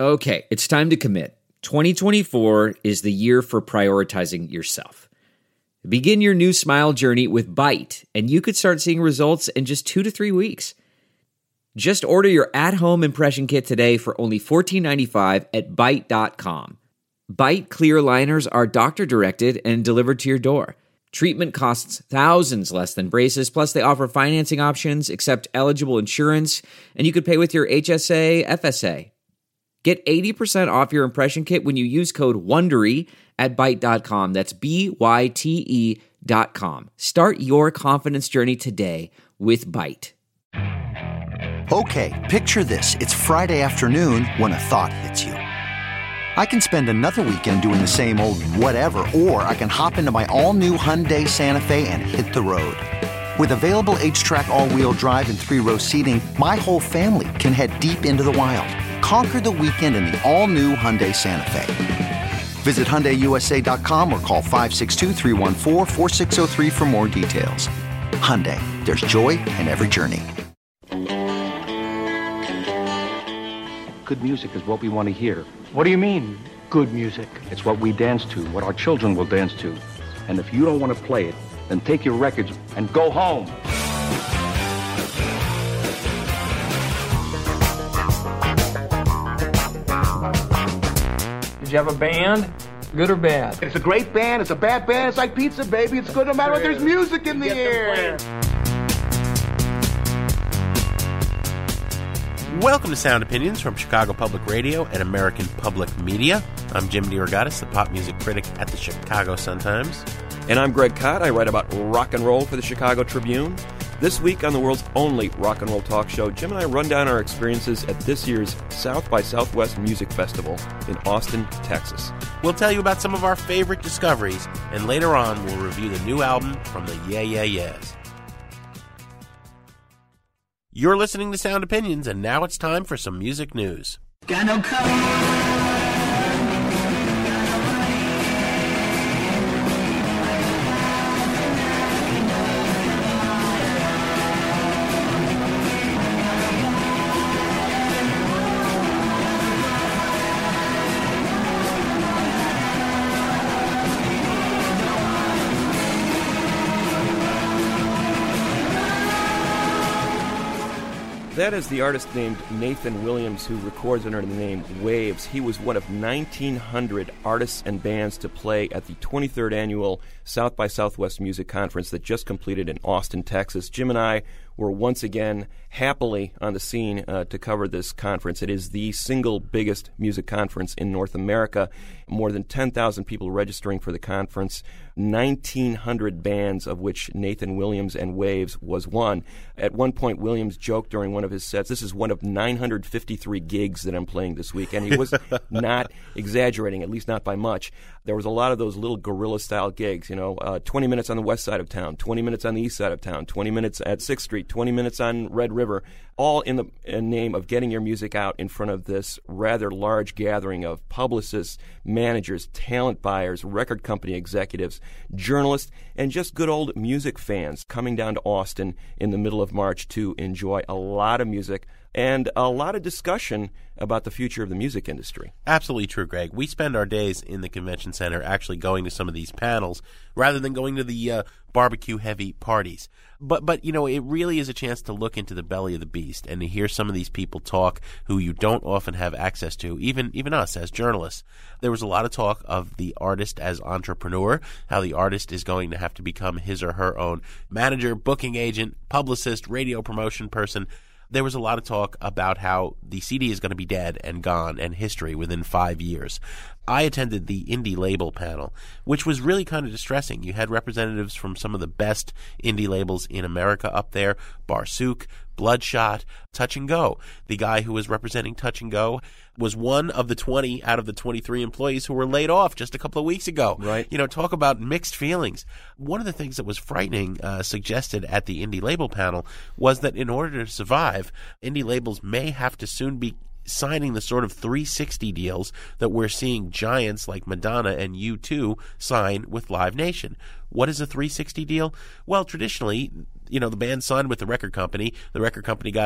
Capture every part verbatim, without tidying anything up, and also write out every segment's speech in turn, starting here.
Okay, it's time to commit. twenty twenty-four is the year for prioritizing yourself. Begin your new smile journey with Byte, and you could start seeing results in just two to three weeks. Just order your at-home impression kit today for only fourteen ninety-five at byte dot com. Byte clear aligners are doctor-directed and delivered to your door. Treatment costs thousands less than braces, plus they offer financing options, accept eligible insurance, and you could pay with your H S A, F S A. Get eighty percent off your impression kit when you use code WONDERY at byte dot com. That's B Y T E dot com. Start your confidence journey today with Byte. Okay, picture this. It's Friday afternoon when a thought hits you. I can spend another weekend doing the same old whatever, or I can hop into my all-new Hyundai Santa Fe and hit the road. With available H-Track all-wheel drive and three-row seating, my whole family can head deep into the wild. Conquer the weekend in the all-new Hyundai Santa Fe. Visit Hyundai U S A dot com or call five six two, three one four, four six zero three for more details. Hyundai, there's joy in every journey. Good music is what we want to hear. What do you mean, good music? It's what we dance to, what our children will dance to. And if you don't want to play it, then take your records and go home. Did you have a band? Good or bad? It's a great band. It's a bad band. It's like pizza, baby. It's good no matter what. There's music in the air. Welcome to Sound Opinions from Chicago Public Radio and American Public Media. I'm Jim DeRogatis, the pop music critic at the Chicago Sun-Times. And I'm Greg Kot. I write about rock and roll for the Chicago Tribune. This week on the world's only rock and roll talk show, Jim and I run down our experiences at this year's South by Southwest Music Festival in Austin, Texas. We'll tell you about some of our favorite discoveries, and later on we'll review the new album from the Yeah Yeah Yeahs. You're listening to Sound Opinions, and now it's time for some music news. Got no color. That is the artist named Nathan Williams, who records under the name Waves. He was one of nineteen hundred artists and bands to play at the twenty-third annual South by Southwest Music Conference that just completed in Austin, Texas. Jim and I were once again happily on the scene uh, to cover this conference. It is the single biggest music conference in North America. More than ten thousand people registering for the conference, nineteen hundred bands, of which Nathan Williams and Waves was one. At one point, Williams joked during one of his sets, this is one of nine hundred fifty-three gigs that I'm playing this week. And he was not exaggerating, at least not by much. There was a lot of those little guerrilla-style gigs, you know, uh, twenty minutes on the west side of town, twenty minutes on the east side of town, twenty minutes at sixth Street, twenty minutes on Red River, all in the in name of getting your music out in front of this rather large gathering of publicists, managers, talent buyers, record company executives, journalists, and just good old music fans coming down to Austin in the middle of March to enjoy a lot of music and a lot of discussion about the future of the music industry. Absolutely true, Greg. We spend our days in the convention center actually going to some of these panels rather than going to the uh, barbecue-heavy parties. But, but you know, it really is a chance to look into the belly of the beast and to hear some of these people talk who you don't often have access to, even even us as journalists. There was a lot of talk of the artist as entrepreneur, how the artist is going to have to become his or her own manager, booking agent, publicist, radio promotion person. There was a lot of talk about how the C D is going to be dead and gone and history within five years. I attended the indie label panel, which was really kind of distressing. You had representatives from some of the best indie labels in America up there, Barsuk, Bloodshot, Touch and Go. The guy who was representing Touch and Go was one of the twenty out of the twenty-three employees who were laid off just a couple of weeks ago. Right. You know, talk about mixed feelings. One of the things that was frightening, uh, suggested at the indie label panel, was that in order to survive, indie labels may have to soon be signing the sort of three sixty deals that we're seeing giants like Madonna and U two sign with Live Nation. What is a three sixty deal? Well, traditionally, you know, the band signed with the record company. The record company got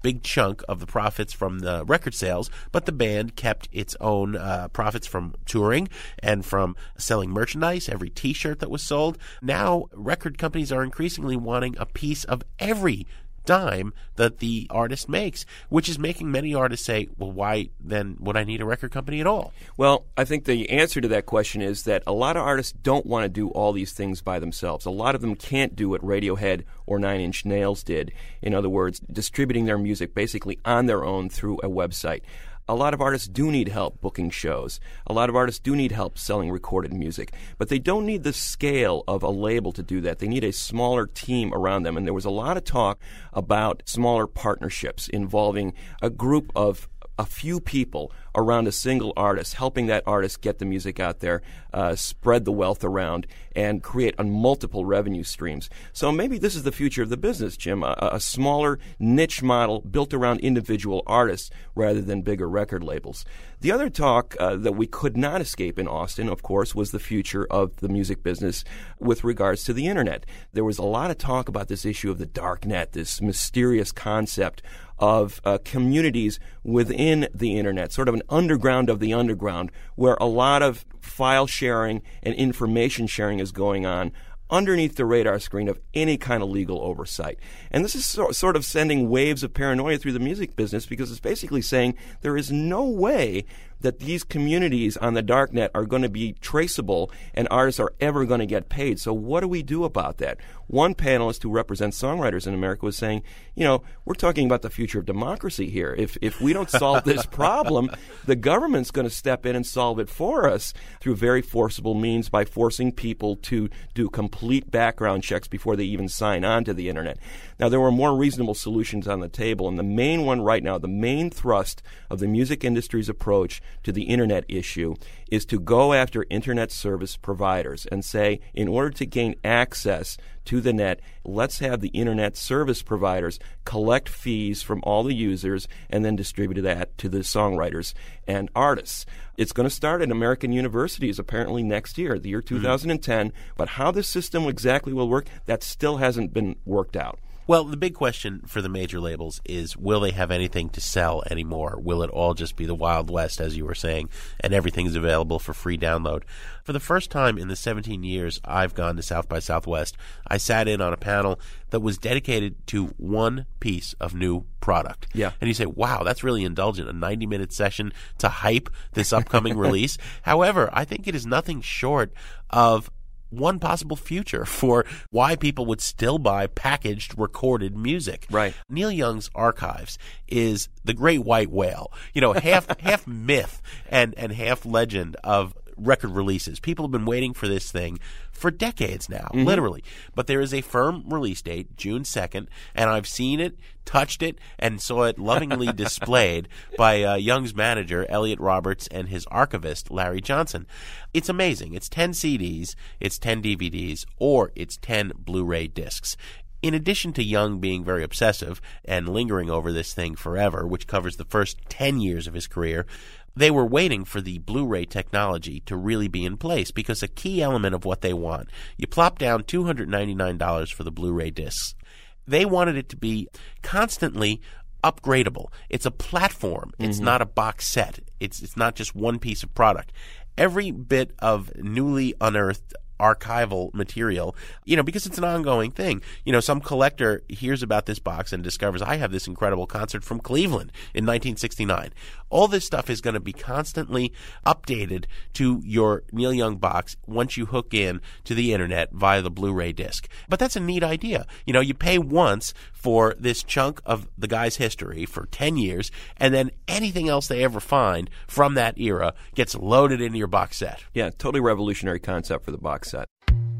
big chunk of the profits from the record sales, but the band kept its own uh, profits from touring and from selling merchandise, every T-shirt that was sold. Now, record companies are increasingly wanting a piece of every dime that the artist makes, which is making many artists say, well, why then would I need a record company at all? Well, I think the answer to that question is that a lot of artists don't want to do all these things by themselves. A lot of them can't do what Radiohead or Nine Inch Nails did. In other words, distributing their music basically on their own through a website. A lot of artists do need help booking shows. A lot of artists do need help selling recorded music. But they don't need the scale of a label to do that. They need a smaller team around them. And there was a lot of talk about smaller partnerships involving a group of a few people around a single artist, helping that artist get the music out there, uh, spread the wealth around, and create a multiple revenue streams. So maybe this is the future of the business, Jim, a, a smaller niche model built around individual artists rather than bigger record labels. The other talk uh, that we could not escape in Austin, of course, was the future of the music business with regards to the Internet. There was a lot of talk about this issue of the dark net, this mysterious concept of uh, communities within the Internet, sort of an underground of the underground, where a lot of file sharing and information sharing is going on underneath the radar screen of any kind of legal oversight. And this is so, sort of sending waves of paranoia through the music business, because it's basically saying there is no way that these communities on the darknet are going to be traceable and artists are ever going to get paid. So what do we do about that? One panelist who represents songwriters in America was saying, you know, we're talking about the future of democracy here. If if we don't solve this problem, the government's going to step in and solve it for us through very forcible means by forcing people to do complete background checks before they even sign on to the Internet. Now, there were more reasonable solutions on the table, and the main one right now, the main thrust of the music industry's approach to the Internet issue is to go after Internet service providers and say, in order to gain access to the net, let's have the Internet service providers collect fees from all the users and then distribute that to the songwriters and artists. It's going to start at American universities apparently next year, the year two thousand ten, mm-hmm. but how this system exactly will work, that still hasn't been worked out. Well, the big question for the major labels is, will they have anything to sell anymore? Will it all just be the Wild West, as you were saying, and everything is available for free download? For the first time in the seventeen years I've gone to South by Southwest, I sat in on a panel that was dedicated to one piece of new product. Yeah. And you say, wow, that's really indulgent, a ninety-minute session to hype this upcoming release. However, I think it is nothing short of one possible future for why people would still buy packaged recorded music. Right. Neil Young's Archives is the great white whale, you know, half half myth and, and half legend of record releases. People have been waiting for this thing for decades now, mm-hmm. literally. But there is a firm release date, June second, and I've seen it, touched it, and saw it lovingly displayed by uh, Young's manager, Elliot Roberts, and his archivist, Larry Johnson. It's amazing. It's ten C Ds, it's ten D V Ds, or it's ten Blu-ray discs. In addition to Young being very obsessive and lingering over this thing forever, which covers the first ten years of his career, they were waiting for the Blu-ray technology to really be in place, because a key element of what they want, you plop down two hundred ninety-nine dollars for the Blu-ray discs. They wanted it to be constantly upgradable. It's a platform. It's mm-hmm. not a box set. It's it's not just one piece of product. Every bit of newly unearthed archival material, you know, because it's an ongoing thing. You know, some collector hears about this box and discovers, I have this incredible concert from Cleveland in nineteen sixty-nine. All this stuff is going to be constantly updated to your Neil Young box once you hook in to the Internet via the Blu-ray disc. But that's a neat idea. You know, you pay once for this chunk of the guy's history for ten years, and then anything else they ever find from that era gets loaded into your box set. Yeah, totally revolutionary concept for the box set.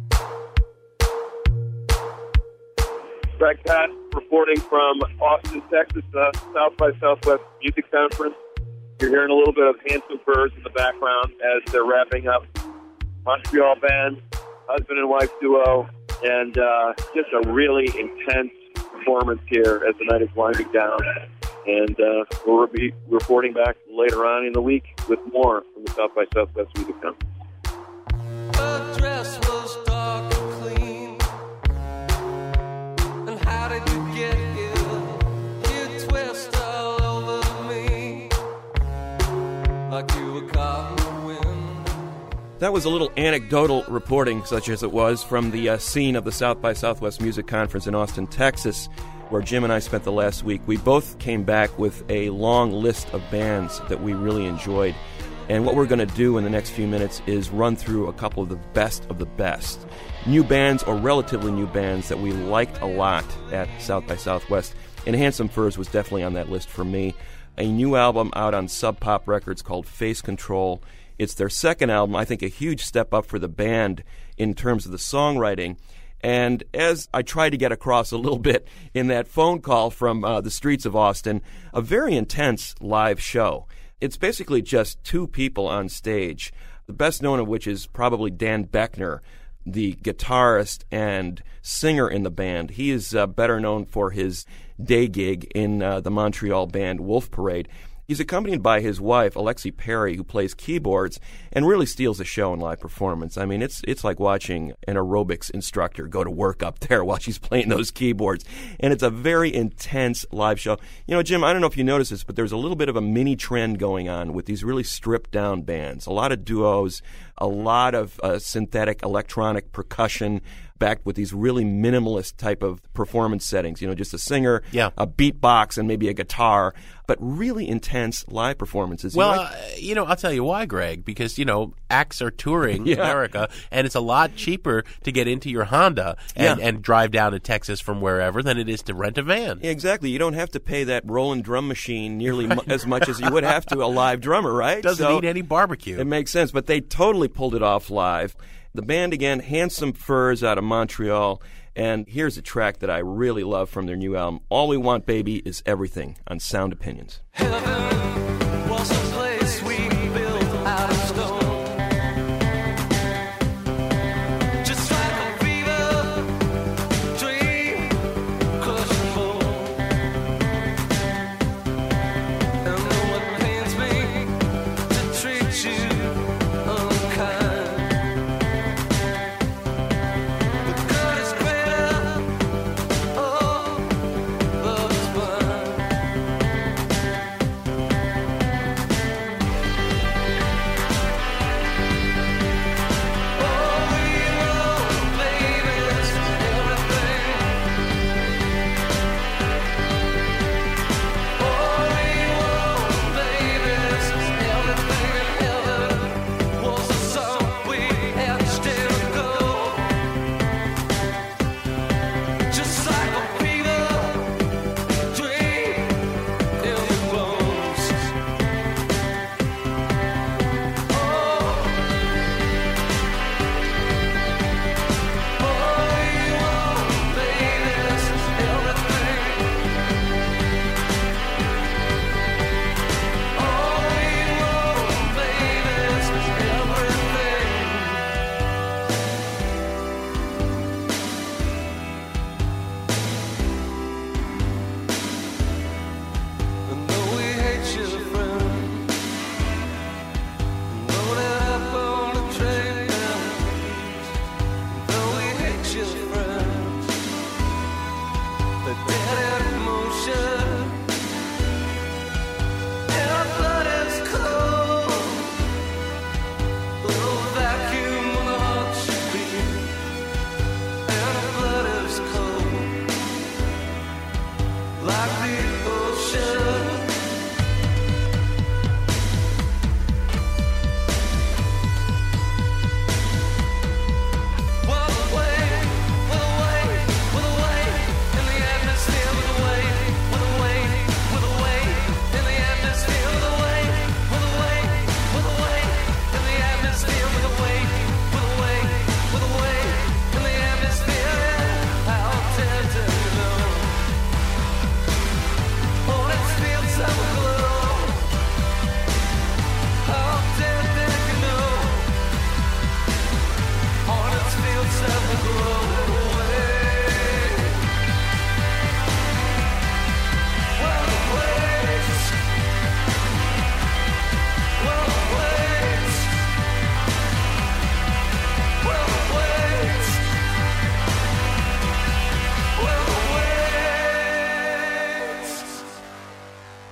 Greg Pat reporting from Austin, Texas, uh, South by Southwest Music Conference. You're hearing a little bit of Handsome Birds in the background as they're wrapping up. Montreal band, husband and wife duo, and uh, just a really intense performance here as the night is winding down. And uh, we'll be reporting back later on in the week with more from the South by Southwest Music Conference. The dress was dark and clean. And how did you get here? You twist like you were caught in the wind. That was a little anecdotal reporting, such as it was, from the uh, scene of the South by Southwest Music Conference in Austin, Texas, where Jim and I spent the last week. We both came back with a long list of bands that we really enjoyed. And what we're going to do in the next few minutes is run through a couple of the best of the best. New bands or relatively new bands that we liked a lot at South by Southwest. And Handsome Furs was definitely on that list for me. A new album out on Sub Pop Records called Face Control. It's their second album, I think a huge step up for the band in terms of the songwriting. And as I tried to get across a little bit in that phone call from uh, the streets of Austin, a very intense live show. It's basically just two people on stage, the best known of which is probably Dan Beckner, the guitarist and singer in the band. He is uh, better known for his day gig in uh, the Montreal band Wolf Parade. He's accompanied by his wife, Alexi Perry, who plays keyboards and really steals the show in live performance. I mean, it's it's like watching an aerobics instructor go to work up there while she's playing those keyboards. And it's a very intense live show. You know, Jim, I don't know if you noticed this, but there's a little bit of a mini trend going on with these really stripped-down bands. A lot of duos, a lot of uh, synthetic electronic percussion, backed with these really minimalist type of performance settings. You know, just a singer, yeah. a beatbox, and maybe a guitar, but really intense live performances. Well, you, like- uh, you know, I'll tell you why, Greg, because, you know, acts are touring Yeah. America, and it's a lot cheaper to get into your Honda and, Yeah. and drive down to Texas from wherever than it is to rent a van. Yeah, exactly. You don't have to pay that Roland drum machine nearly mu- as much as you would have to a live drummer, right? Doesn't So need any barbecue. It makes sense, but they totally pulled it off live. The band, again, Handsome Furs out of Montreal, and here's a track that I really love from their new album, All We Want, Baby, Is Everything, on Sound Opinions. Heaven was a place we built out of stone. Just like a fever dream, crush and bone. And though it pains me to treat you unkind, the good is greater. Oh, love is blind.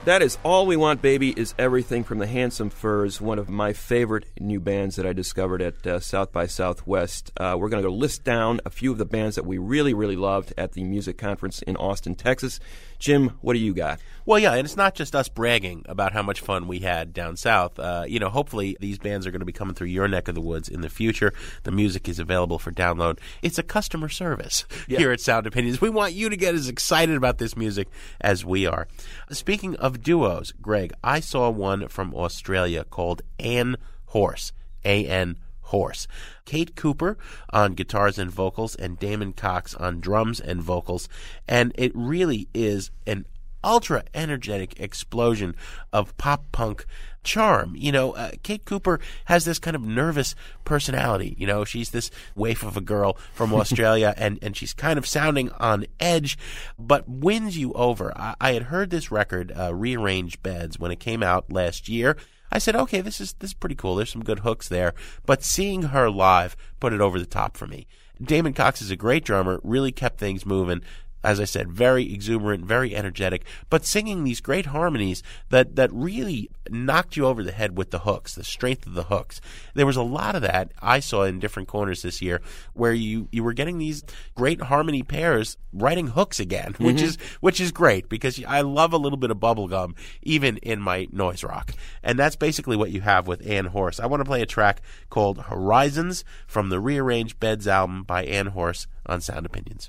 That is All We Want, Baby Is Everything from the Handsome Furs, one of my favorite new bands that I discovered at uh, South by Southwest. Uh, we're going to go list down a few of the bands that we really, really loved at the music conference in Austin, Texas. Jim, what do you got? Well, yeah, and it's not just us bragging about how much fun we had down south. Uh, you know, hopefully these bands are going to be coming through your neck of the woods in the future. The music is available for download. It's a customer service yeah. here at Sound Opinions. We want you to get as excited about this music as we are. Speaking of duos, Greg, I saw one from Australia called Ann Horse, A N Horse. Kate Cooper on guitars and vocals and Damon Cox on drums and vocals. And it really is an ultra-energetic explosion of pop-punk charm. You know, uh, Kate Cooper has this kind of nervous personality. You know, she's this waif of a girl from Australia, and, and she's kind of sounding on edge, but wins you over. I, I had heard this record, uh, Rearranged Beds, when it came out last year. I said, okay, this is this is pretty cool. There's some good hooks there. But seeing her live put it over the top for me. Damon Cox is a great drummer, really kept things moving. As I said, very exuberant, very energetic, but singing these great harmonies that, that really knocked you over the head with the hooks, the strength of the hooks. There was a lot of that I saw in different corners this year where you, you were getting these great harmony pairs writing hooks again, mm-hmm. which is which is great because I love a little bit of bubblegum even in my noise rock. And that's basically what you have with Ann Horse. I want to play a track called Horizons from the Rearranged Beds album by Ann Horse on Sound Opinions.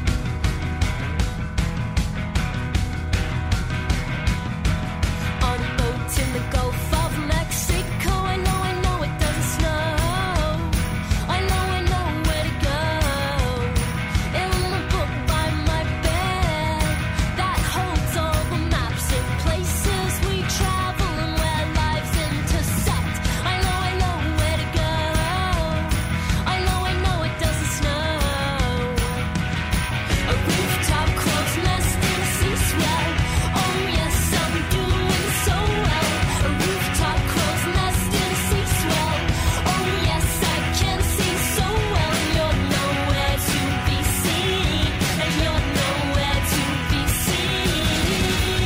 In the Gulf of Mexico, I know, I know it doesn't snow. I know, I know where to go. In the book by my bed that holds all the maps of places we travel and where lives intersect. I know, I know where to go. I know, I know it doesn't snow. A rooftop crow's nest in a sea swell. Oh yes, I'm doing so well. A rooftop crow's nest in a sea swell. Oh yes, I can see so well. And you're nowhere to be seen. And you're nowhere to be seen.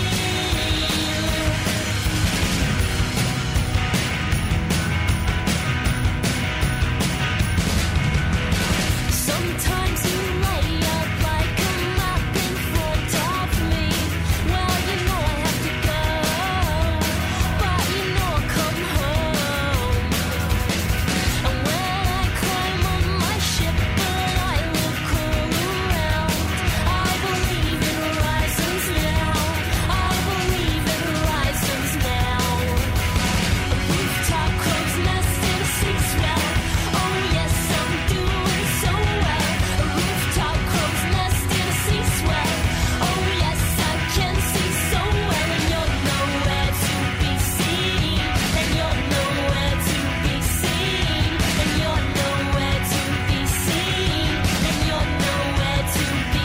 Sometimes you lay up like a map in front of me. Well, you know I have to go, but you know I'll come home. And when I climb on my ship and I look all around, I believe in horizons now. I believe in horizons now. A rooftop crow's nest in a sea swell. Oh yes, I'm doing so well. A rooftop crow's nest in a sea swell. Oh yes, I can see so well. And you're nowhere to be seen. And you're nowhere to be seen. And you're nowhere to be seen. And you're nowhere to be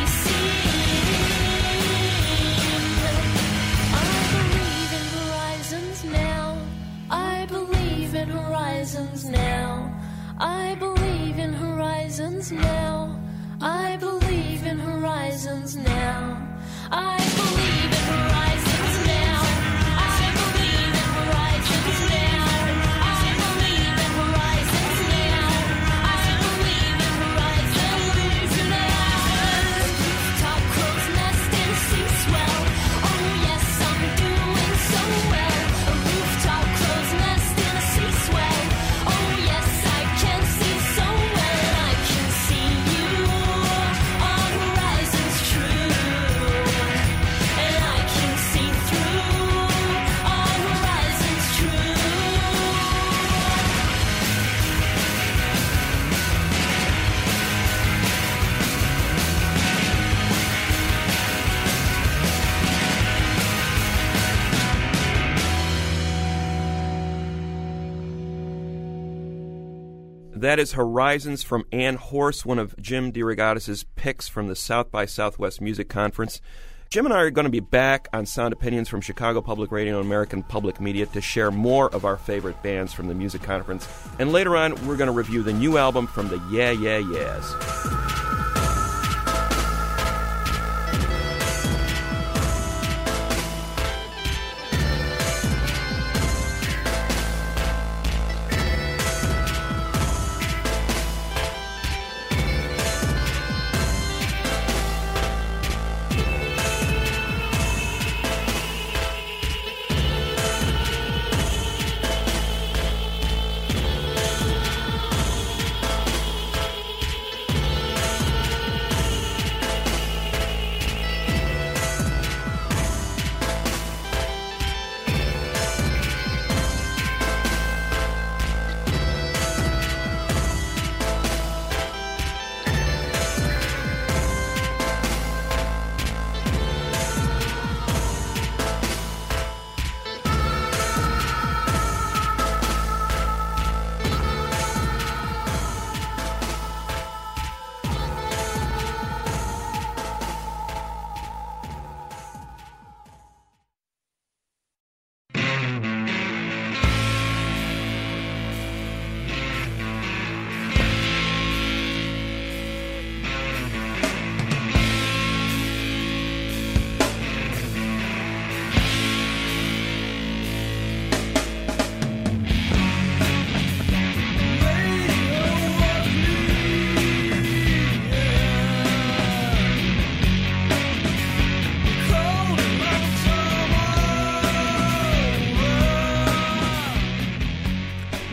seen. I believe in horizons now. I believe in horizons now. I believe in horizons now. I believe in horizons now. I believe in horizons now. I believe in horizons now. I believe in horizons now. Rooftop crow's nest in a sea swell. Oh yes, I'm doing so well. A rooftop crow's nest in a sea swell. Oh yes, I can see so well. And I can see you on horizons true. And I can see through on horizons true. That is Horizons from Ann Horse, one of Jim DeRogatis' picks from the South by Southwest Music Conference. Jim and I are going to be back on Sound Opinions from Chicago Public Radio and American Public Media to share more of our favorite bands from the music conference. And later on, we're going to review the new album from the Yeah Yeah Yeahs.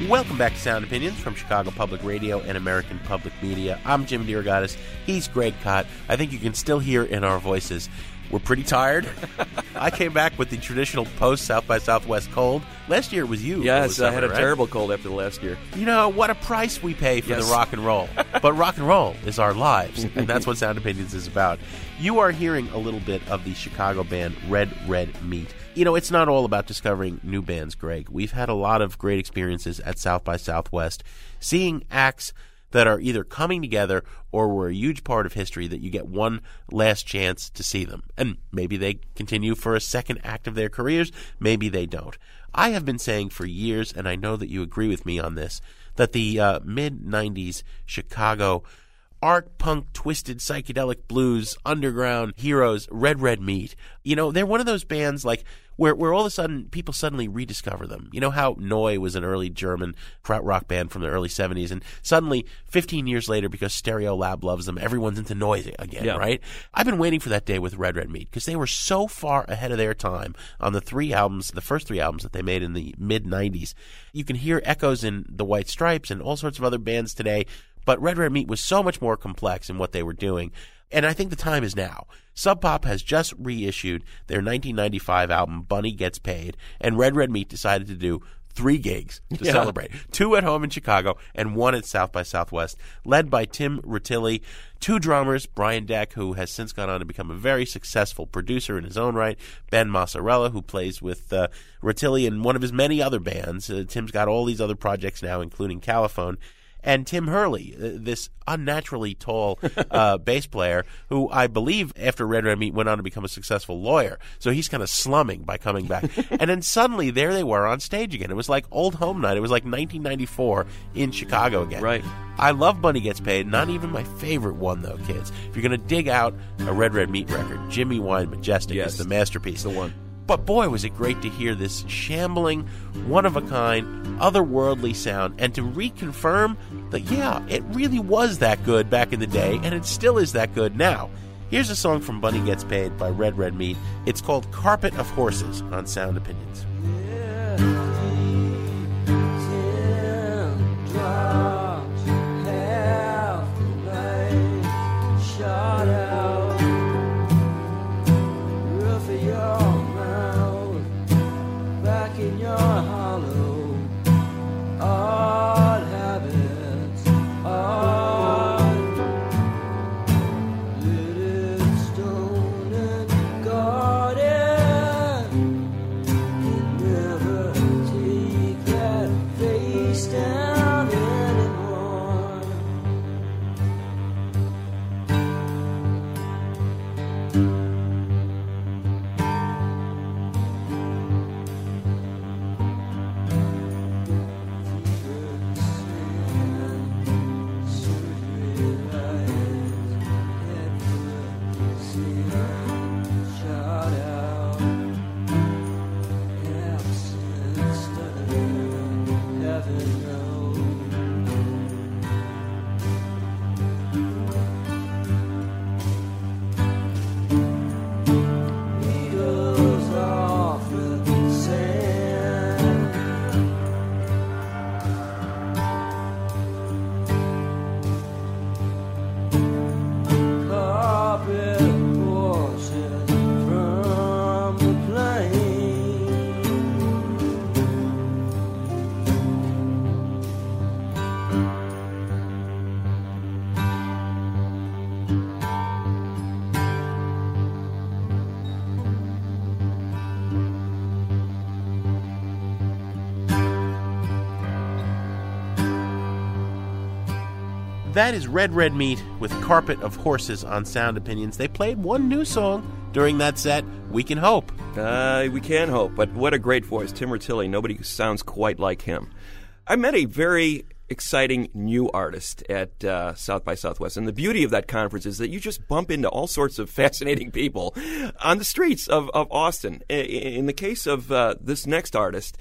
Welcome back to Sound Opinions from Chicago Public Radio and American Public Media. I'm Jim DeRogatis. He's Greg Kot. I think you can still hear in our voices we're pretty tired. I came back with the traditional post-South by Southwest cold. Last year it was you. Yes, was I had a right? terrible cold after the last year. You know, what a price we pay for Yes. the rock and roll. But rock and roll is our lives, and that's what Sound Opinions is about. You are hearing a little bit of the Chicago band Red Red Meat. You know, it's not all about discovering new bands, Greg. We've had a lot of great experiences at South by Southwest, seeing acts that are either coming together or were a huge part of history that you get one last chance to see them. And maybe they continue for a second act of their careers, maybe they don't. I have been saying for years, and I know that you agree with me on this, that the uh, mid nineties Chicago art punk, twisted, psychedelic blues, underground heroes, Red Red Meat, you know, they're one of those bands like where where all of a sudden people suddenly rediscover them. You know how Neu was an early German krautrock band from the early seventies, and suddenly fifteen years later, because Stereolab loves them, everyone's into Neu again, Yeah. right? I've been waiting for that day with Red Red Meat because they were so far ahead of their time on the three albums, the first three albums that they made in the mid nineties. You can hear echoes in the White Stripes and all sorts of other bands today, but Red Red Meat was so much more complex in what they were doing. And I think the time is now. Sub Pop has just reissued their nineteen ninety-five album, Bunny Gets Paid, and Red Red Meat decided to do three gigs to Yeah. celebrate. Two at home in Chicago and one at South by Southwest, led by Tim Rutilli, two drummers, Brian Deck, who has since gone on to become a very successful producer in his own right, Ben Massarella, who plays with uh, Rutilli in one of his many other bands. Uh, Tim's got all these other projects now, including Caliphone. And Tim Hurley, uh, this unnaturally tall uh, bass player, who I believe after Red Red Meat went on to become a successful lawyer. So he's kind of slumming by coming back. And then suddenly there they were on stage again. It was like old home night. It was like nineteen ninety-four in Chicago again. Right. I love Bunny Gets Paid. Not even my favorite one, though, kids. If you're going to dig out a Red Red Meat record, Jimmy Wine Majestic Yes. is the masterpiece. The one. But boy, was it great to hear this shambling, one-of-a-kind, otherworldly sound, and to reconfirm that, yeah, it really was that good back in the day, and it still is that good now. Here's a song from Bunny Gets Paid by Red Red Meat. It's called Carpet of Horses on Sound Opinions. That is Red Red Meat with Carpet of Horses on Sound Opinions. They played one new song during that set, We Can Hope. Uh, we can hope, but what a great voice. Tim Rutilli, nobody sounds quite like him. I met a very exciting new artist at uh, South by Southwest, and the beauty of that conference is that you just bump into all sorts of fascinating people on the streets of, of Austin. In the case of uh, this next artist,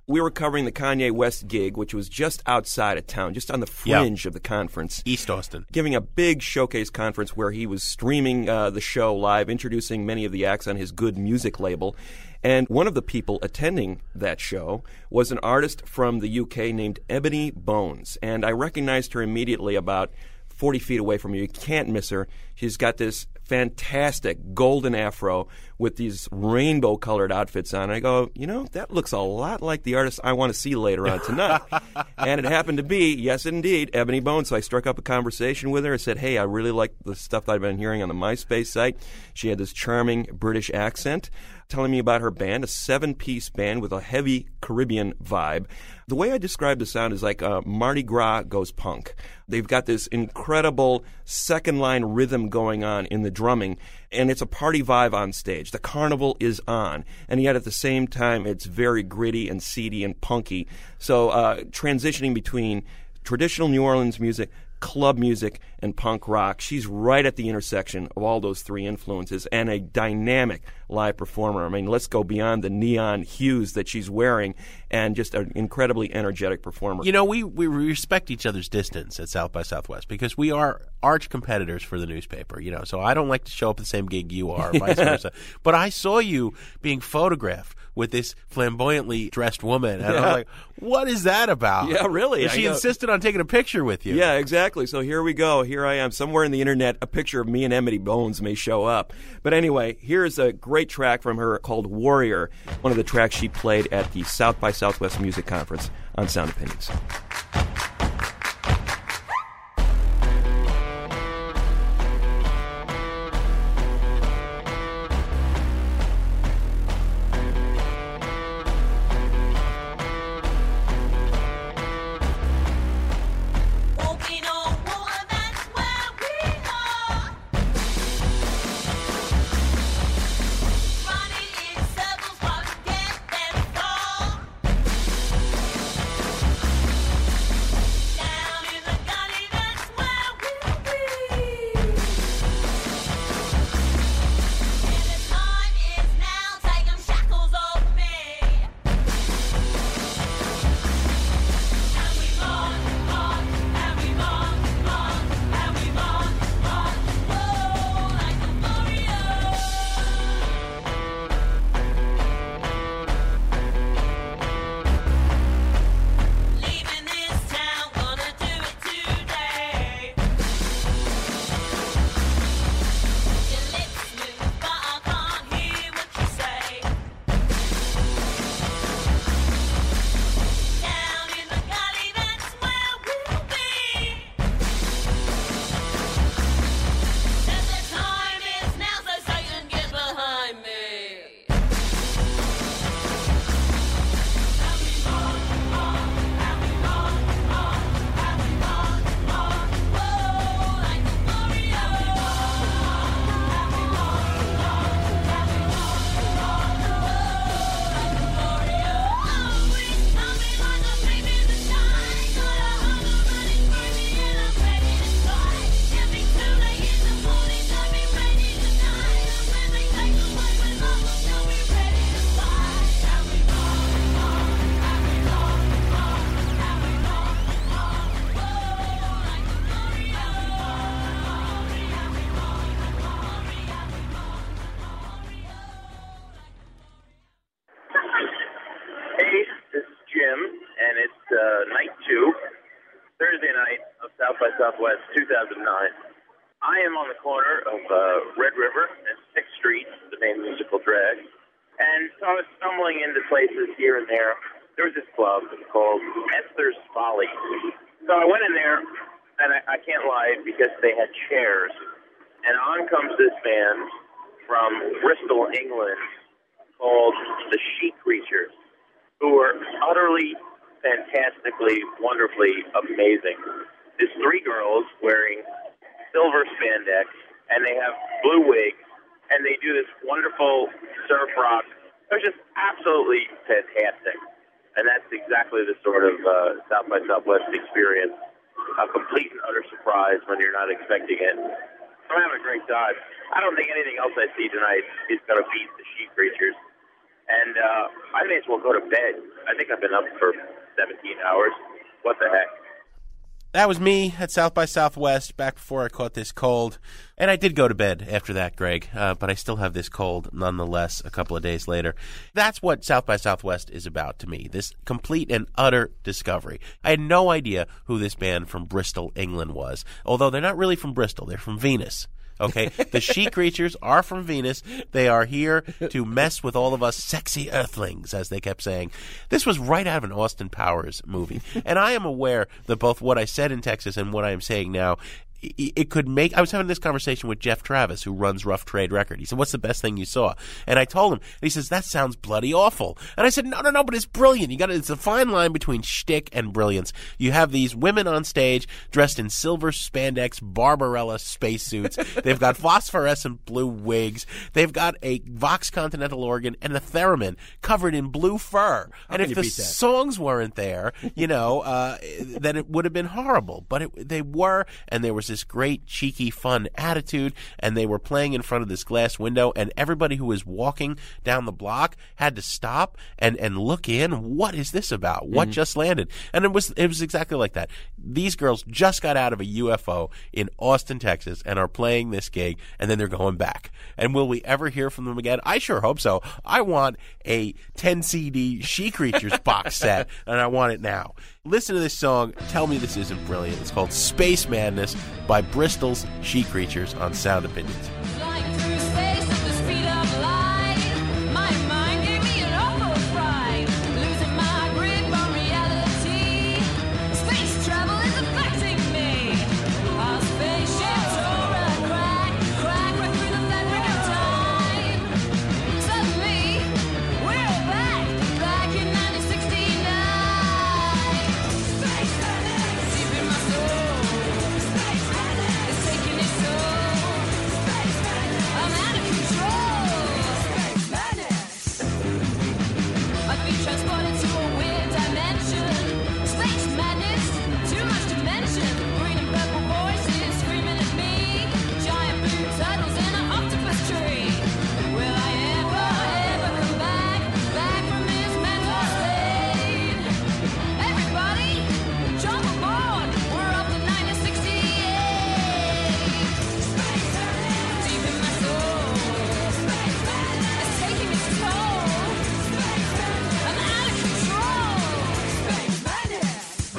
We were covering the Kanye West gig, which was just outside of town, just on the fringe Yep. of the conference. East Austin. Giving a big showcase conference where he was streaming uh, the show live, introducing many of the acts on his Good Music label. And one of the people attending that show was an artist from the U K named Ebony Bones. And I recognized her immediately about forty feet away from me. You can't miss her. She's got this fantastic golden afro with these rainbow-colored outfits on. I go, you know, that looks a lot like the artist I want to see later on tonight. And it happened to be, yes, indeed, Ebony Bones. So I struck up a conversation with her. I said, hey, I really like the stuff that I've been hearing on the MySpace site. She had this charming British accent, telling me about her band, a seven-piece band with a heavy Caribbean vibe. The way I describe the sound is like uh, Mardi Gras goes punk. They've got this incredible second-line rhythm going on in the drumming, and it's a party vibe on stage. The carnival is on, and yet at the same time, it's very gritty and seedy and punky. So uh, transitioning between traditional New Orleans music, club music, and punk rock. She's right at the intersection of all those three influences, and a dynamic live performer. I mean, let's go beyond the neon hues that she's wearing, and just an incredibly energetic performer. You know, we, we respect each other's distance at South by Southwest because we are arch competitors for the newspaper, you know, so I don't like to show up at the same gig you are, vice versa. But I saw you being photographed with this flamboyantly dressed woman, and Yeah. I was like, what is that about? Yeah, really. And she I know. insisted on taking a picture with you. Yeah, exactly. So here we go. Here I am. Somewhere in the internet, a picture of me and Ebony Bones may show up. But anyway, here's a great track from her called Warrior, one of the tracks she played at the South by Southwest Music Conference on Sound Opinions. Walking on water, that's where we are. Running in circles, but get them far. Down in the gully, that's where we'll be. And the time is now, take them shackles off me. And we run, run, and we run, run, and we run, run, whoa, like a warrior. Leaving this town, gonna do it today. Your lips move, but I can't hear what you say. Down in the gully, that's where we'll be. And the time is now, so Satan, get behind me. And we run, run, and we run, run, and we run, run, whoa, like a warrior. And we run, run, and we run, run, whoa, like a warrior. Always coming like a flame in the sky. Got a hunger running through me, and I'm ready to strike. Can't be too late in the morning, I'll be ready tonight. And when they take away my love, I'll be ready to fight. And we run, run, and we run, run, and we run, run, whoa, like a warrior. And we run, run, and we Hey, this is Jim, and it's uh, night two, Thursday night of South by Southwest two thousand nine. I am on the corner of uh, Red River and sixth Street, the main musical drag, and so I was stumbling into places here and there. There was this club called Esther's Folly. So I went in there, and I, I can't lie because they had chairs, and on comes this band from Bristol, England, called the She Creatures, who were utterly, fantastically, wonderfully amazing. There's three girls wearing silver spandex, and they have blue wigs, and they do this wonderful surf rock. They're just absolutely fantastic. And that's exactly the sort of uh, South by Southwest experience, a complete and utter surprise when you're not expecting it. I'm having a great time. I don't think anything else I see tonight is going to beat the She Creatures. and uh, I may as well go to bed. I think I've been up for seventeen hours. What the heck? That was me at South by Southwest back before I caught this cold. And I did go to bed after that, Greg, uh, but I still have this cold nonetheless a couple of days later. That's what South by Southwest is about to me, this complete and utter discovery. I had no idea who this band from Bristol, England was, although they're not really from Bristol, they're from Venus. Okay, the She Creatures are from Venus. They are here to mess with all of us sexy earthlings, as they kept saying. This was right out of an Austin Powers movie. And I am aware that both what I said in Texas and what I am saying now, it could make – I was having this conversation with Jeff Travis, who runs Rough Trade Record. He said, what's the best thing you saw? And I told him, and he says, that sounds bloody awful. And I said, no, no, no, but it's brilliant. You got It's a fine line between shtick and brilliance. You have these women on stage dressed in silver spandex Barbarella spacesuits. They've got phosphorescent blue wigs. They've got a Vox Continental organ and a theremin covered in blue fur. How and if the songs weren't there, you know, uh, then it would have been horrible. But it, they were, and there was this great, cheeky, fun attitude, and they were playing in front of this glass window, and everybody who was walking down the block had to stop and, and look in. What is this about? What mm-hmm. just landed? And it was it was exactly like that. These girls just got out of a U F O in Austin, Texas, and are playing this gig, and then they're going back. And will we ever hear from them again? I sure hope so. I want a ten C D She Creatures box set, and I want it now. Listen to this song. Tell me this isn't brilliant. It's called Space Madness by Bristol's She Creatures on Sound Opinions. Flying through space at the speed of light. My mind gave me an awful fright. Losing my grip on reality. Space travel is affecting me. Our spaceship tore a crack, crack right through the fabric of time. Suddenly, we're back, back in nineteen sixty-nine. Space madness, deep in my soul. Space madness, it's taking its toll. Space madness, I'm out of control. Space madness. I've been transported to a weird dimension. Space madness, too much to mention. Green and purple voices screaming at me. Giant blue turtles in an octopus tree. Will I ever, ever come back, back from this mental state? Everybody, jump aboard. We're up to nineteen sixty-eight. Space madness, deep in my soul. Space madness, it's taking its toll. Space madness, I'm out of control. Space madness.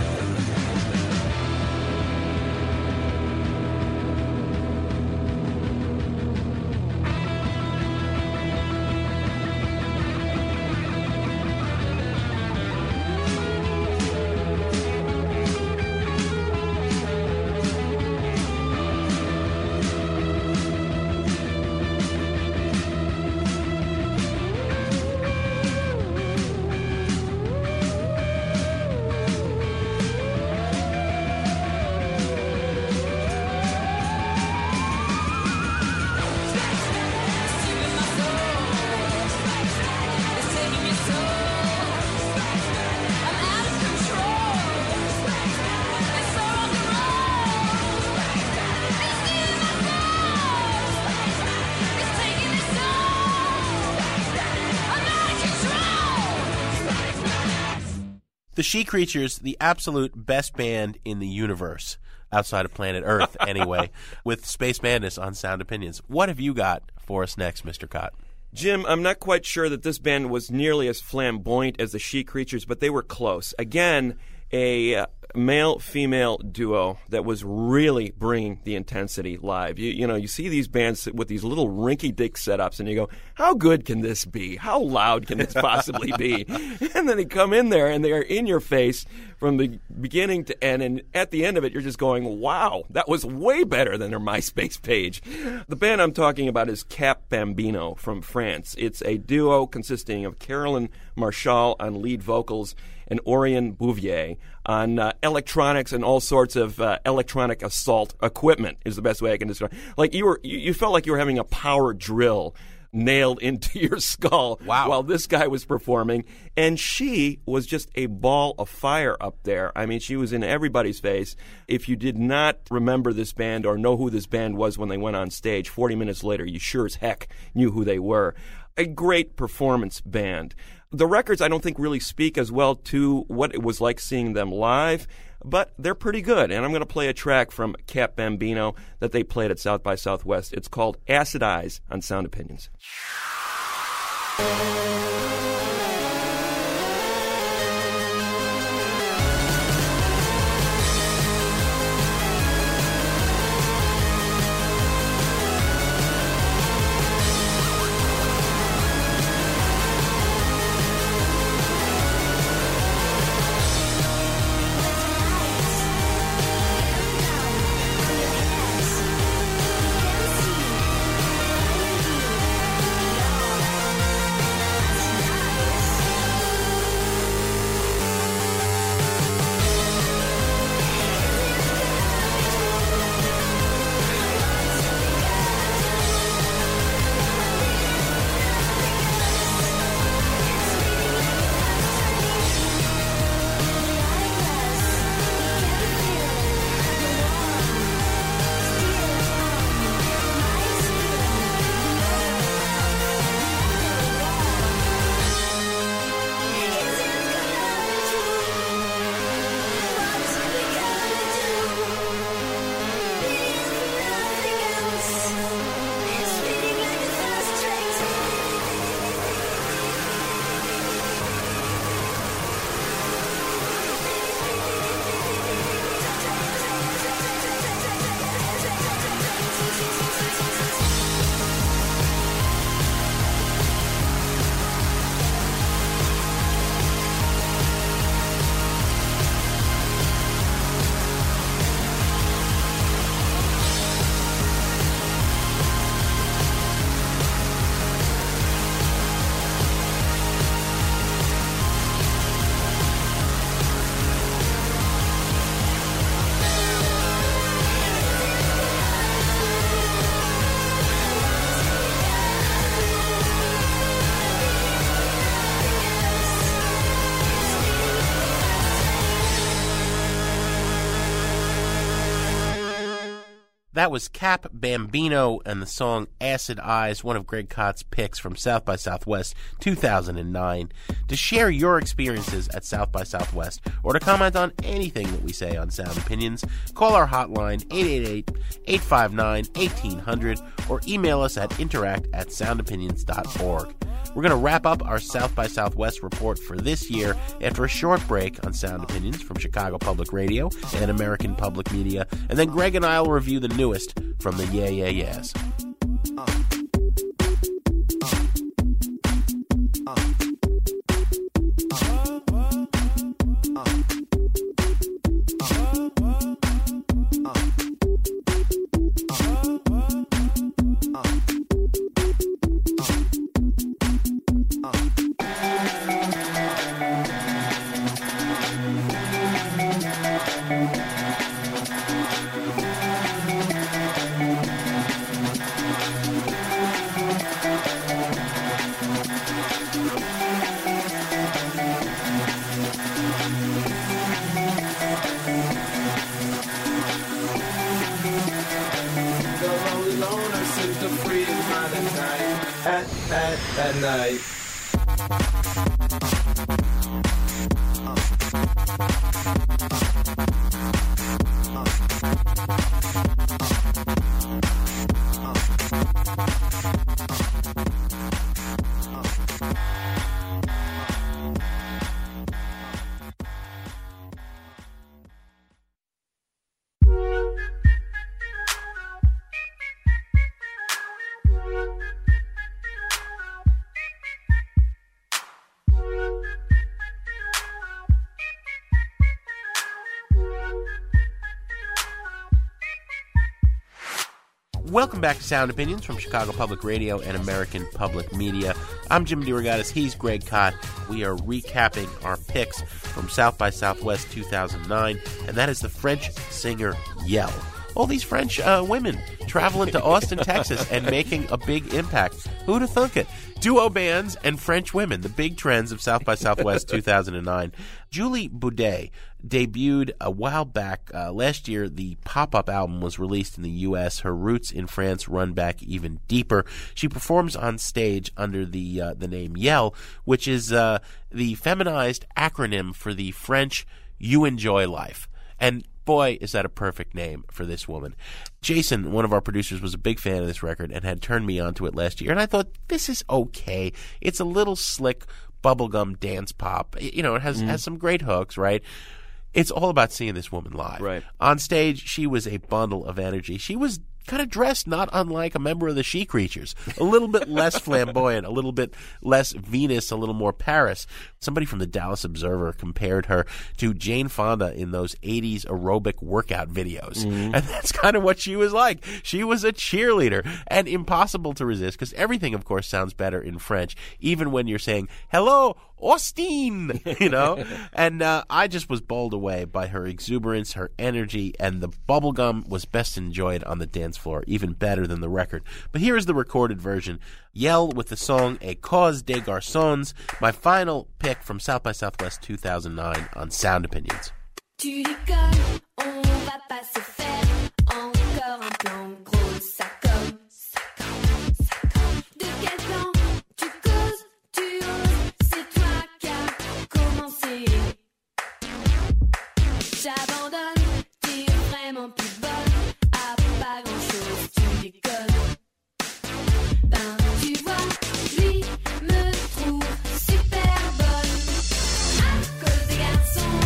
The She Creatures, the absolute best band in the universe, outside of planet Earth anyway, with Space Madness on Sound Opinions. What have you got for us next, Mister Cott? Jim, I'm not quite sure that this band was nearly as flamboyant as the She Creatures, but they were close. Again, a uh, male-female duo that was really bringing the intensity live. You, you know, you see these bands with these little rinky-dink setups, and you go, how good can this be? How loud can this possibly be? And then they come in there, and they are in your face from the beginning to end, and at the end of it, you're just going, wow, that was way better than their MySpace page. The band I'm talking about is Cap Bambino from France. It's a duo consisting of Carolyn Marchal on lead vocals and Orion Bouvier on uh, electronics and all sorts of uh, electronic assault equipment is the best way I can describe. Like you were, you, you felt like you were having a power drill nailed into your skull wow. while this guy was performing, and she was just a ball of fire up there. I mean, she was in everybody's face. If you did not remember this band or know who this band was when they went on stage, forty minutes later, you sure as heck knew who they were. a great performance band. The records, I don't think, really speak as well to what it was like seeing them live, but they're pretty good. And I'm going to play a track from Cap Bambino that they played at South by Southwest. It's called Acid Eyes on Sound Opinions. That was Cap Bambino and the song Acid Eyes, one of Greg Kott's picks from South by Southwest two thousand nine. To share your experiences at South by Southwest or to comment on anything that we say on Sound Opinions, call our hotline eight eight eight, eight five nine, one eight hundred or email us at interact at sound opinions dot org. We're going to wrap up our South by Southwest report for this year after a short break on Sound Opinions from Chicago Public Radio and American Public Media, and then Greg and I will review the newest from the Yeah Yeah Yeahs. At night. Welcome back to Sound Opinions from Chicago Public Radio and American Public Media. I'm Jim DeRogatis. He's Greg Kott. We are recapping our picks from South by Southwest two thousand nine, and that is the French singer Yell. all these French uh, women traveling to Austin, Texas, and making a big impact. Who'd have thunk it? Duo bands and French women, the big trends of South by Southwest two thousand nine. Julie Boudet debuted a while back. Uh, last year, the pop-up album was released in the U S. Her roots in France run back even deeper. She performs on stage under the uh, the name Yell, which is uh, the feminized acronym for the French "You Enjoy Life." And boy, is that a perfect name for this woman. Jason, one of our producers, was a big fan of this record and had turned me onto it last year. And I thought, this is okay. It's a little slick bubblegum dance pop. You know, it has, mm. has some great hooks, right? It's all about seeing this woman live. Right. On stage, she was a bundle of energy. She was kind of dressed not unlike a member of the She Creatures. A little bit less flamboyant, a little bit less Venus, a little more Paris. Somebody from the Dallas Observer compared her to Jane Fonda in those eighties aerobic workout videos. Mm-hmm. And that's kind of what she was like. She was a cheerleader and impossible to resist because everything, of course, sounds better in French, even when you're saying, hello, Austin, you know? And uh, I just was bowled away by her exuberance, her energy, and the bubblegum was best enjoyed on the dance floor, even better than the record. But here is the recorded version. Yell with the song A Cause des Garçons, my final pick from South by Southwest two thousand nine on Sound Opinions. Tu déconnes, on va pas se faire encore un plan gros, ça comme, ça comme, ça comme. De quel plan tu causes, tu oses, c'est toi qui as commencé. J'abandonne, t'es vraiment plus bonne, à pas grand chose, tu déconnes. Ben tu vois, lui me trouve super bonne, à cause des garçons.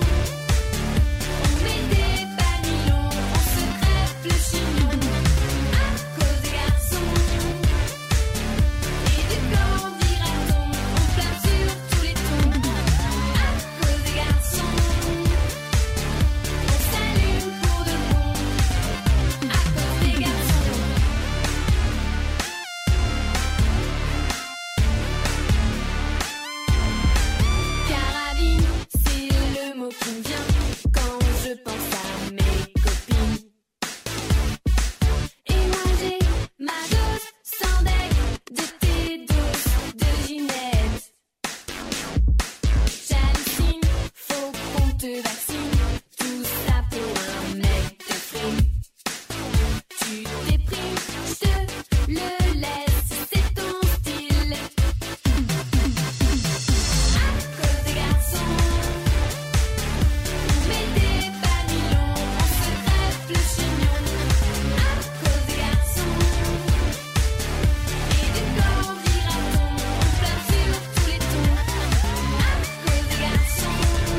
On met des panilons, on se crève le chignon, à cause des garçons. Et du quand dira-t-on, on pleure sur tous les tons, à cause des garçons. On s'allume pour de bon, à cause des garçons. Carabine, c'est le mot qui me vient quand je pense à mes copines. Et moi j'ai ma dose sans deck de tes doses de Ginette. J'hallucine, faut qu'on te vaccine, tout ça pour un mec de frime. Tu déprimes, je te le laisse, c'est ton style. À cause des garçons, on met des panilons, on se crève le chignon. À cause des garçons, et du quand dira-t-on, on pleure sur tous les tons. À cause des garçons,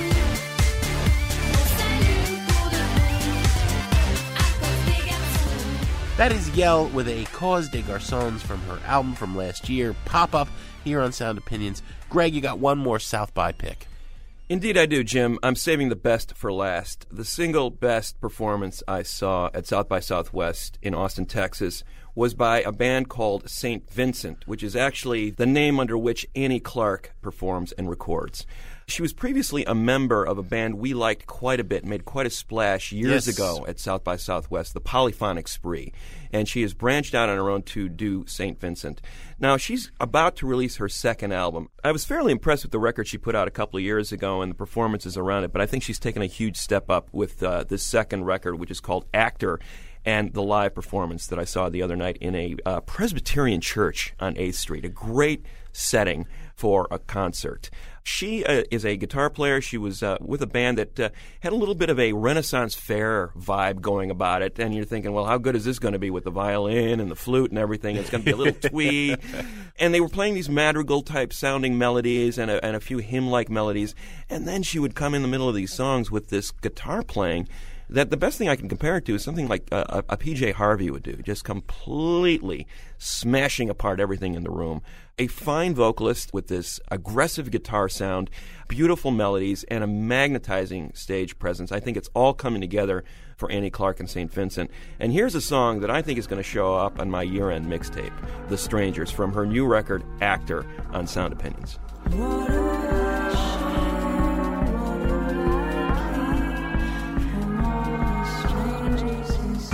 on s'allume pour de bon. À cause des garçons. That is Yell with A Cause des Garçons from her album from last year, Pop Up, here on Sound Opinions. Greg, you got one more South by pick. Indeed I do, Jim. I'm saving the best for last. The single best performance I saw at South by Southwest in Austin, Texas was by a band called Saint Vincent, which is actually the name under which Annie Clark performs and records. She was previously a member of a band we liked quite a bit, made quite a splash years Yes. ago at South by Southwest, the Polyphonic Spree. And she has branched out on her own to do Saint Vincent. Now, she's about to release her second album. I was fairly impressed with the record she put out a couple of years ago and the performances around it, but I think she's taken a huge step up with uh, this second record, which is called Actor, and the live performance that I saw the other night in a uh, Presbyterian church on eighth street, a great setting for a concert. She uh, is a guitar player. She was uh, with a band that uh, had a little bit of a Renaissance fair vibe going about it. And you're thinking, well, how good is this going to be with the violin and the flute and everything? It's going to be a little twee. And they were playing these madrigal-type sounding melodies and a, and a few hymn-like melodies. And then she would come in the middle of these songs with this guitar playing that the best thing I can compare it to is something like a, a, a P J Harvey would do, just completely smashing apart everything in the room. A fine vocalist with this aggressive guitar sound, beautiful melodies, and a magnetizing stage presence. I think it's all coming together for Annie Clark and Saint Vincent. And here's a song that I think is going to show up on my year-end mixtape, The Strangers, from her new record, Actor, on Sound Opinions. Strangers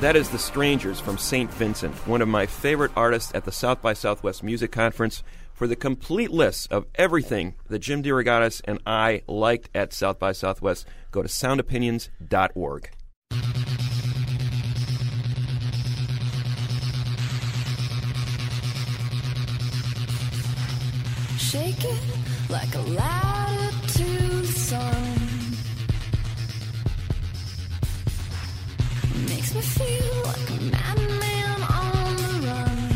That is The Strangers from Saint Vincent, one of my favorite artists at the South by Southwest Music Conference. For the complete list of everything that Jim DeRogatis and I liked at South by Southwest, go to sound opinions dot org. Shake it like a ladder to the sun. Makes me feel like a madman on the run.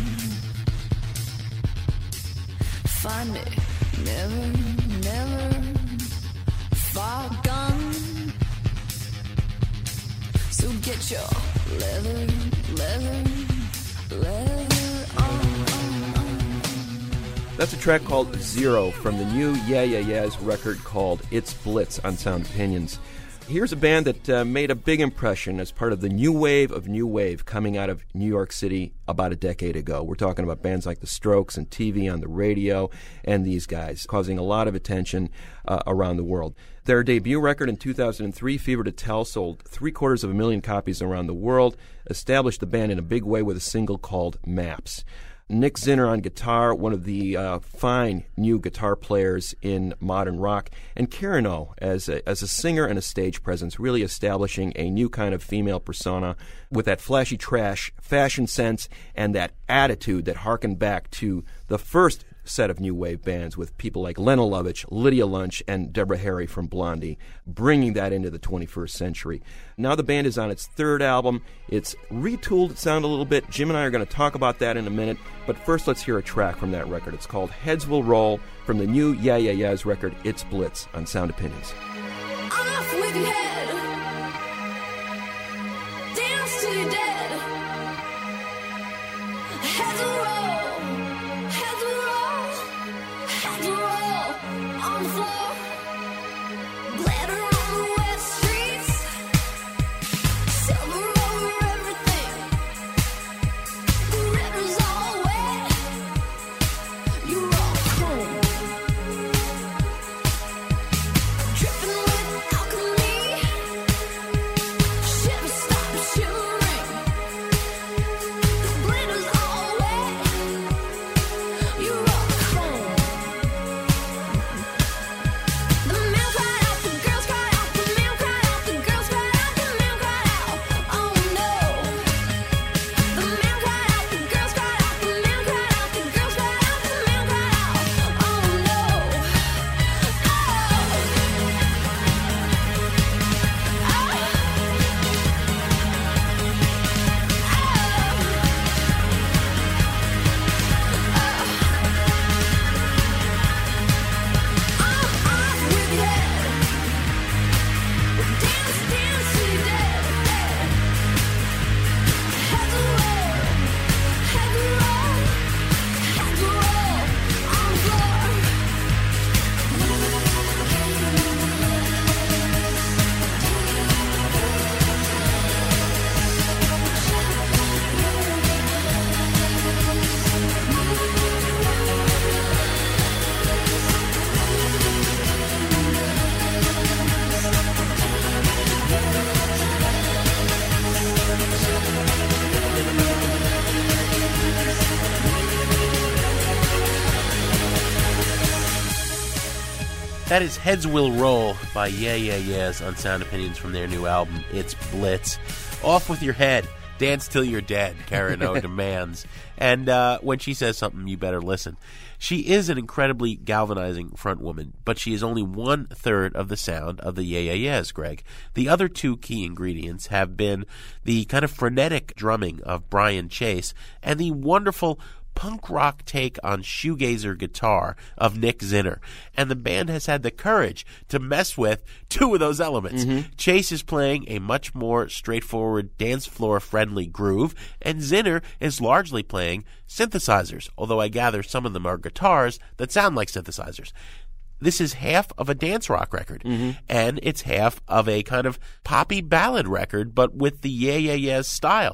Find me, never, never far gone. So get your leather, leather, leather on. That's a track called Zero from the new Yeah Yeah Yeahs record called It's Blitz on Sound Opinions. Here's a band that uh, made a big impression as part of the new wave of new wave coming out of New York City about a decade ago. We're talking about bands like The Strokes and T V on the radio and these guys, causing a lot of attention uh, around the world. Their debut record in two thousand three, Fever to Tell, sold three quarters of a million copies around the world, established the band in a big way with a single called Maps. Nick Zinner on guitar, one of the uh, fine new guitar players in modern rock, and Karen O as a, as a singer and a stage presence, really establishing a new kind of female persona with that flashy trash fashion sense and that attitude that harkened back to the first set of new wave bands with people like Lena Lovitch, Lydia Lunch, and Deborah Harry from Blondie, bringing that into the twenty-first century. Now the band is on its third album. It's retooled its sound a little bit. Jim and I are going to talk about that in a minute, but first let's hear a track from that record. It's called Heads Will Roll from the new Yeah Yeah Yeahs record, It's Blitz, on Sound Opinions. Off with your head. Dance till you're dead. Heads will roll. Heads will roll. Heads will roll on the floor. Glitter on the wet streets. Silver over everything. Glitters all wet. You're all chrome. Dripping with alchemy. Shiver, stop shivering. The glitters all wet. You're all chrome. The man cried out, the girls cried out, the man cried out, the girls cried out, the man cried out. Oh no. The man cried out, the girls cried out, the man cried out, the girls cried out, the man cried out. Oh no. That is Heads Will Roll by Yeah Yeah Yeahs on Sound Opinions from their new album, It's Blitz. Off with your head. Dance till you're dead, Karen O demands. And uh, when she says something, you better listen. She is an incredibly galvanizing frontwoman, but she is only one-third of the sound of the Yeah Yeah Yeahs, Greg. The other two key ingredients have been the kind of frenetic drumming of Brian Chase and the wonderful punk rock take on shoegazer guitar of Nick Zinner. And the band has had the courage to mess with two of those elements. Mm-hmm. Chase is playing a much more straightforward dance floor friendly groove, and Zinner is largely playing synthesizers, although I gather some of them are guitars that sound like synthesizers. This is half of a dance rock record, mm-hmm. and it's half of a kind of poppy ballad record, but with the Yeah Yeah Yeahs style.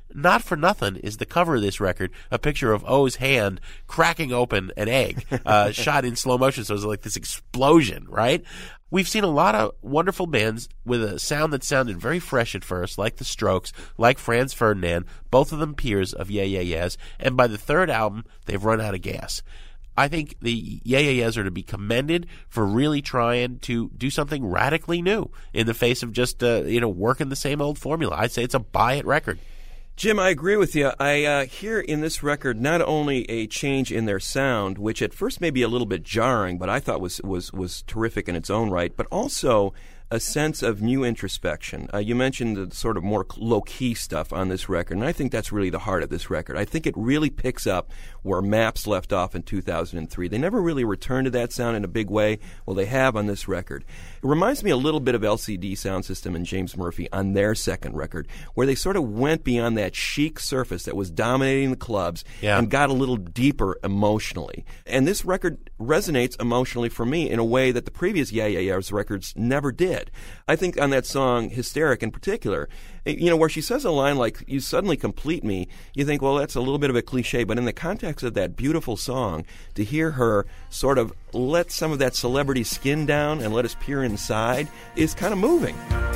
not for nothing is the cover of this record a picture of O's hand cracking open an egg, uh, shot in slow motion. So it's like this explosion, right? We've seen a lot of wonderful bands with a sound that sounded very fresh at first, like the Strokes, like Franz Ferdinand, both of them peers of Yeah Yeah Yeahs, and by the third album, they've run out of gas. I think the Yeah Yeah Yeahs are to be commended for really trying to do something radically new in the face of just, uh, you know, working the same old formula. I'd say it's a buy-it record. Jim, I agree with you. I uh, hear in this record not only a change in their sound, which at first may be a little bit jarring, but I thought was was was terrific in its own right, but also a sense of new introspection. Uh, you mentioned the sort of more low-key stuff on this record, and I think that's really the heart of this record. I think it really picks up where Maps left off in two thousand three. They never really returned to that sound in a big way. Well, they have on this record. It reminds me a little bit of L C D Sound System and James Murphy on their second record, where they sort of went beyond that chic surface that was dominating the clubs yeah. and got a little deeper emotionally. And this record resonates emotionally for me in a way that the previous Yeah Yeah Yeahs records never did. I think on that song, Hysteric in particular, you know, where she says a line like, "You suddenly complete me," you think, well, that's a little bit of a cliche, but in the context of that beautiful song, to hear her sort of let some of that celebrity skin down and let us peer inside is kind of moving.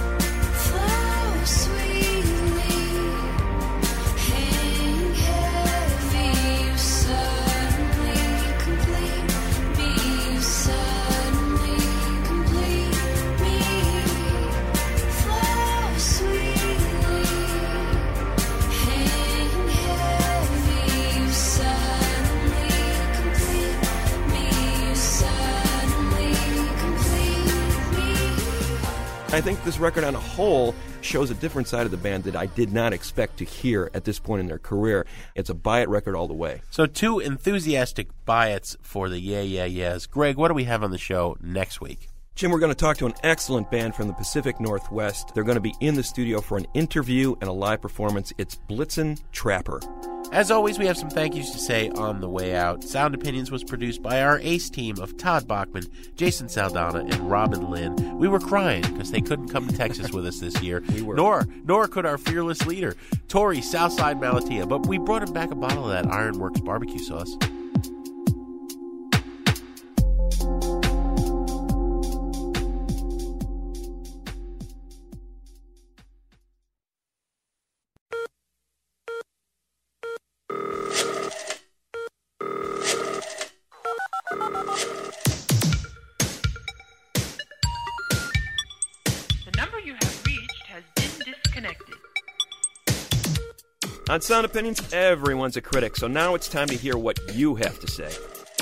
I think this record on a whole shows a different side of the band that I did not expect to hear at this point in their career. It's a buy-it record all the way. So two enthusiastic buy-its for the Yeah Yeah Yeahs. Greg, what do we have on the show next week? Jim, we're going to talk to an excellent band from the Pacific Northwest. They're going to be in the studio for an interview and a live performance. It's Blitzen Trapper. As always, we have some thank yous to say on the way out. Sound Opinions was produced by our ace team of Todd Bachman, Jason Saldana, and Robin Lynn. We were crying because they couldn't come to Texas with us this year. We were. Nor, nor could our fearless leader, Tori Southside Malatia. But we brought him back a bottle of that Ironworks barbecue sauce. On Sound Opinions, everyone's a critic, so now it's time to hear what you have to say.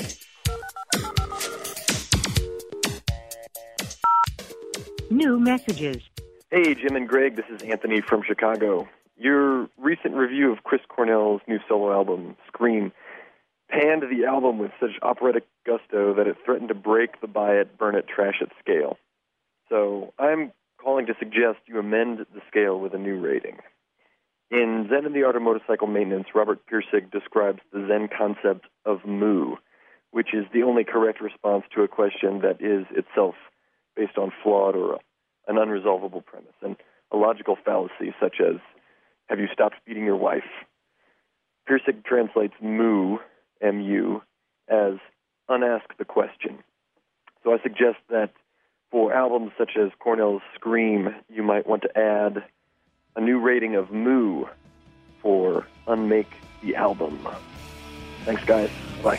New messages. Hey, Jim and Greg, this is Anthony from Chicago. Your recent review of Chris Cornell's new solo album, Scream, panned the album with such operatic gusto that it threatened to break the buy it, burn it, trash it scale. So I'm calling to suggest you amend the scale with a new rating. In Zen and the Art of Motorcycle Maintenance, Robert Pirsig describes the Zen concept of moo, which is the only correct response to a question that is itself based on flawed or an unresolvable premise, and a logical fallacy such as, have you stopped beating your wife? Pirsig translates moo, M U, as unask the question. So I suggest that for albums such as Cornell's Scream, you might want to add a new rating of moo for unmake the album. Thanks, guys. Bye.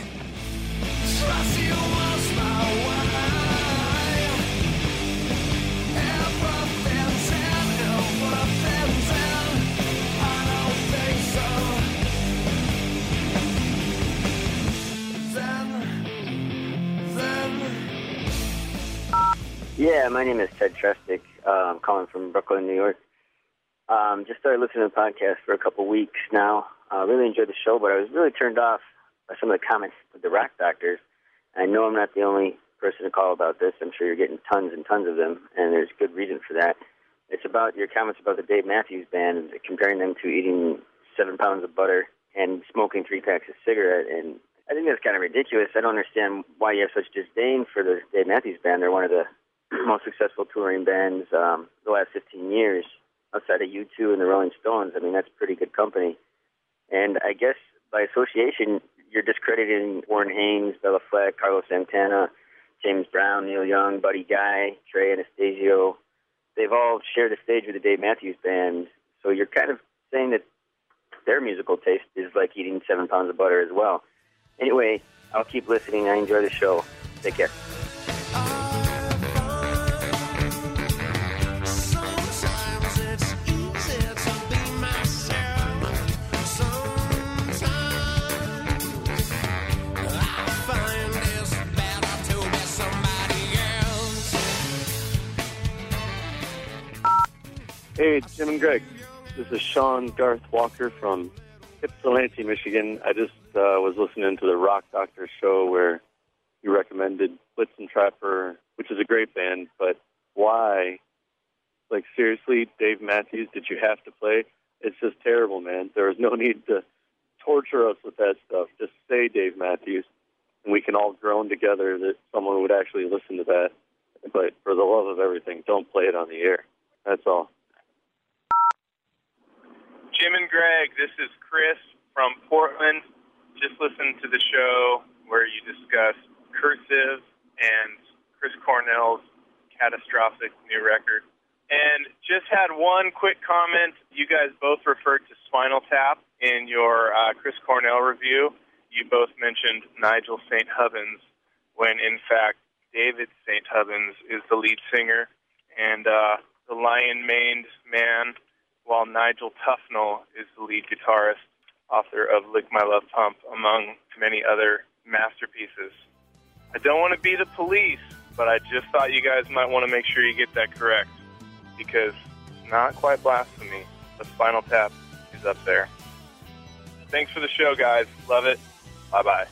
Yeah, my name is Ted Trestick. Uh, I'm calling from Brooklyn, New York. Um, just started listening to the podcast for a couple weeks now. I uh, really enjoyed the show, but I was really turned off by some of the comments with the Rock Doctors. I know I'm not the only person to call about this. I'm sure you're getting tons and tons of them, and there's good reason for that. It's about your comments about the Dave Matthews Band, comparing them to eating seven pounds of butter and smoking three packs of cigarette. And I think that's kind of ridiculous. I don't understand why you have such disdain for the Dave Matthews Band. They're one of the most successful touring bands um, the last fifteen years. outside of U two and the Rolling Stones. I mean, that's pretty good company. And I guess by association, you're discrediting Warren Haynes, Bela Fleck, Carlos Santana, James Brown, Neil Young, Buddy Guy, Trey Anastasio. They've all shared a stage with the Dave Matthews Band. So you're kind of saying that their musical taste is like eating seven pounds of butter as well. Anyway, I'll keep listening. I enjoy the show. Take care. Hey, Jim and Greg. This is Sean Garth Walker from Ypsilanti, Michigan. I just uh, was listening to the Rock Doctor show where you recommended Blitzen Trapper, which is a great band, but why? Like, seriously, Dave Matthews, did you have to play? It's just terrible, man. There was no need to torture us with that stuff. Just say Dave Matthews, and we can all groan together that someone would actually listen to that. But for the love of everything, don't play it on the air. That's all. Jim and Greg, this is Chris from Portland. Just listened to the show where you discuss Cursive and Chris Cornell's catastrophic new record. And just had one quick comment. You guys both referred to Spinal Tap in your uh, Chris Cornell review. You both mentioned Nigel Saint Hubbins when, in fact, David Saint Hubbins is the lead singer and uh, the lion-maned man, while Nigel Tufnell is the lead guitarist, author of Lick My Love Pump, among many other masterpieces. I don't want to be the police, but I just thought you guys might want to make sure you get that correct, because it's not quite blasphemy, but Spinal Tap is up there. Thanks for the show, guys. Love it. Bye-bye.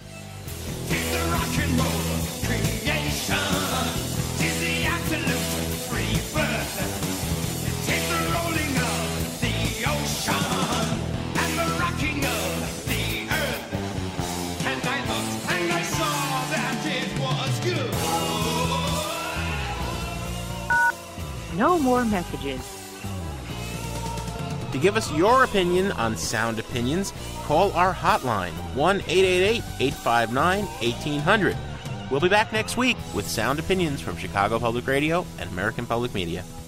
No more messages. To give us your opinion on Sound Opinions, call our hotline, one eight eight eight, eight five nine, one eight zero zero. We'll be back next week with Sound Opinions from Chicago Public Radio and American Public Media.